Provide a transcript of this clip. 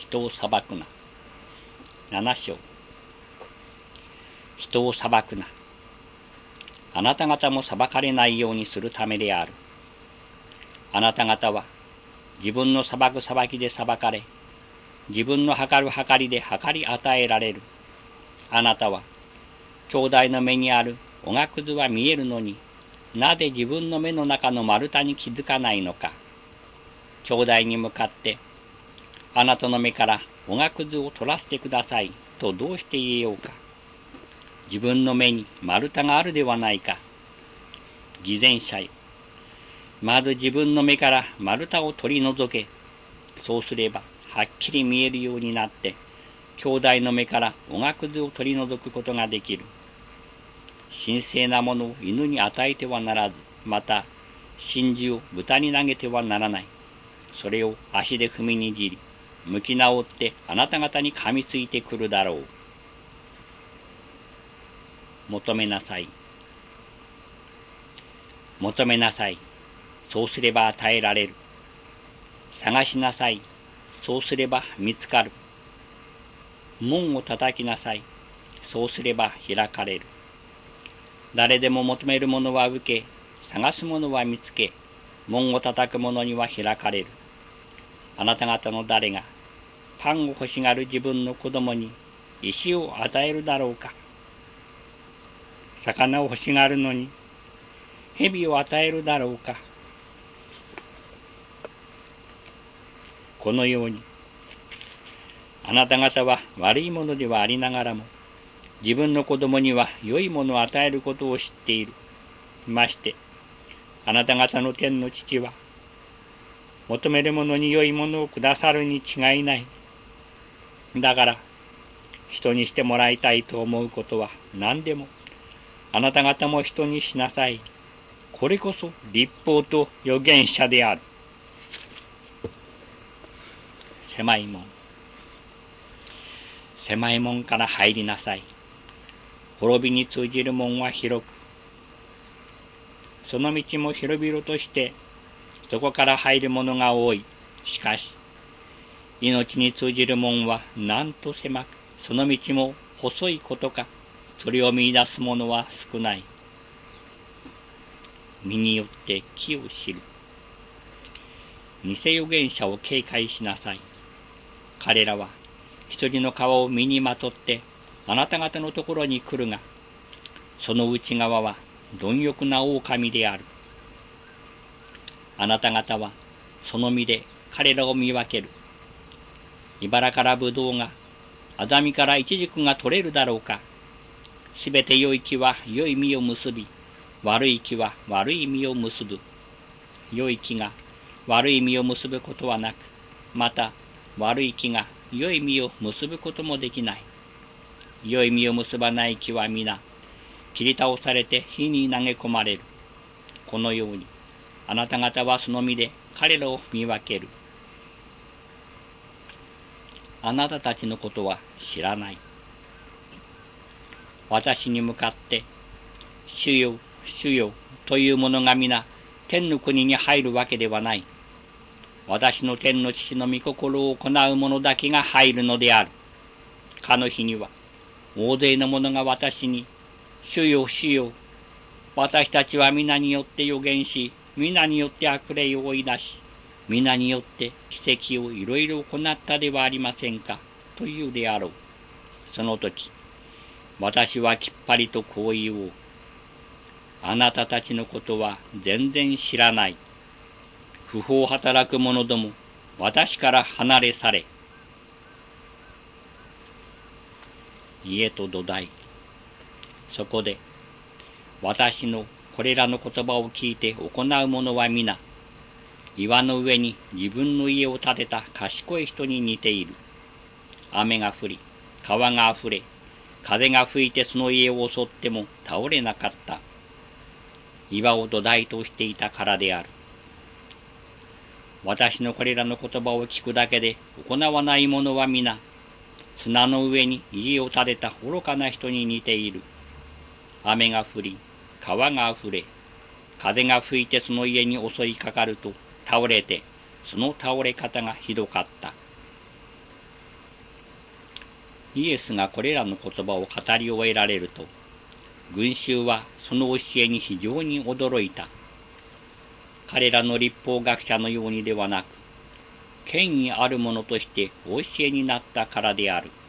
人を裁くな。7章。人を裁くな。あなた方も裁かれないようにするためである。あなた方は自分の裁く裁きで裁かれ、自分の計る計りで計り与えられる。あなたは兄弟の目にあるおがくずは見えるのに、なぜ自分の目の中の丸太に気づかないのか。兄弟に向かって、あなたの目からおがくずを取らせてくださいとどうして言えようか。自分の目に丸太があるではないか。偽善者よ。まず自分の目から丸太を取り除け。そうすればはっきり見えるようになって、兄弟の目からおがくずを取り除くことができる。神聖なものを犬に与えてはならず、また真珠を豚に投げてはならない。それを足で踏みにじり、向き直ってあなた方に噛みついてくるだろう。求めなさい。求めなさい。そうすれば与えられる。探しなさい。そうすれば見つかる。門を叩きなさい。そうすれば開かれる。誰でも求めるものは受け、探すものは見つけ、門を叩く者には開かれる。あなた方の誰が、パンを欲しがる自分の子供に石を与えるだろうか。魚を欲しがるのに蛇を与えるだろうか。このように、あなた方は悪いものではありながらも、自分の子供には良いものを与えることを知っている。まして、あなた方の天の父は、求める者に良いものをくださるに違いない。だから、人にしてもらいたいと思うことは何でも、あなた方も人にしなさい。これこそ律法と預言者である。狭い門。狭い門から入りなさい。滅びに通じる門は広く、その道も広々として、そこから入る者が多い。しかし、命に通じる門はなんと狭く、その道も細いことか、それを見出す者は少ない。身によって木を知る。偽預言者を警戒しなさい。彼らは羊の皮を身にまとってあなた方のところに来るが、その内側は貪欲な狼である。あなた方はその実で彼らを見分ける。茨からぶどうが、アザミからイチジクが取れるだろうか。すべて良い木は良い実を結び、悪い木は悪い実を結ぶ。良い木が悪い実を結ぶことはなく、また悪い木が良い実を結ぶこともできない。良い実を結ばない木は皆、切り倒されて火に投げ込まれる。このように、あなた方はその実で彼らを見分ける。あなたたちのことは知らない。私に向かって、主よ、主よ、という者が皆、天の国に入るわけではない。私の天の父の御心を行う者だけが入るのである。かの日には、大勢の者が私に、主よ、主よ、私たちは皆によって預言し、皆によって悪霊を追い出し、皆によって奇跡をいろいろ行ったではありませんか、というであろう。その時、私はきっぱりとこう言おう。あなたたちのことは全然知らない。不法働く者ども、私から離れ去れ。家と土台。そこで、私のこれらの言葉を聞いて行う者は皆、岩の上に自分の家を建てた賢い人に似ている。雨が降り、川があふれ、風が吹いてその家を襲っても倒れなかった。岩を土台としていたからである。私のこれらの言葉を聞くだけで行わない者は皆、砂の上に家を建てた愚かな人に似ている。雨が降り、川があふれ、風が吹いてその家に襲いかかると倒れて、その倒れ方がひどかった。 イエスがこれらの言葉を語り終えられると、群衆はその教えに非常に驚いた。彼らの律法学者のようにではなく、権威あるものとしてお教えになったからである。